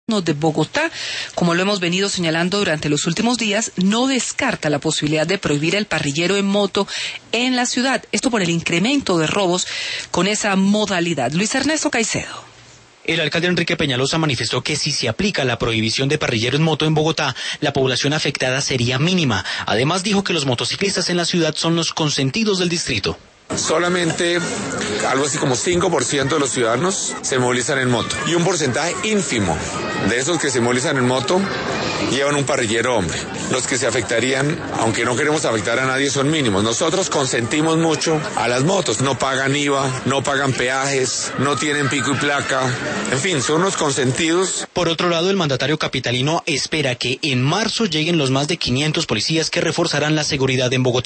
de Bogotá, como lo hemos venido señalando durante los últimos días, no descarta la posibilidad de prohibir el parrillero en moto en la ciudad. Esto por el incremento de robos con esa modalidad. Luis Ernesto Caicedo. El alcalde Enrique Peñalosa manifestó que si se aplica la prohibición de parrillero en moto en Bogotá, la población afectada sería mínima. Además dijo que los motociclistas en la ciudad son los consentidos del distrito. Solamente algo así como 5% de los ciudadanos se movilizan en moto y un porcentaje ínfimo de esos que se movilizan en moto llevan un parrillero hombre. Los que se afectarían, aunque no queremos afectar a nadie, son mínimos. Nosotros consentimos mucho a las motos, no pagan IVA, no pagan peajes, no tienen pico y placa, en fin, son unos consentidos. Por otro lado, el mandatario capitalino espera que en marzo lleguen los más de 500 policías que reforzarán la seguridad en Bogotá.